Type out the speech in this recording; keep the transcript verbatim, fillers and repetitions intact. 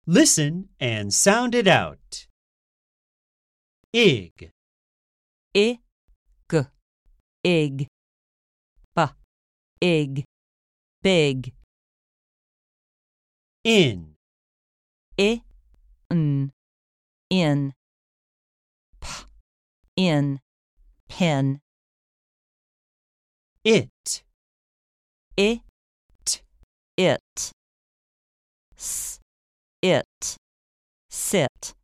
Listen and sound it out. Ig, I, g, ig, b, ig, big, in, I, n, in, p, in, pen, it, I, t, it, s, it, sit.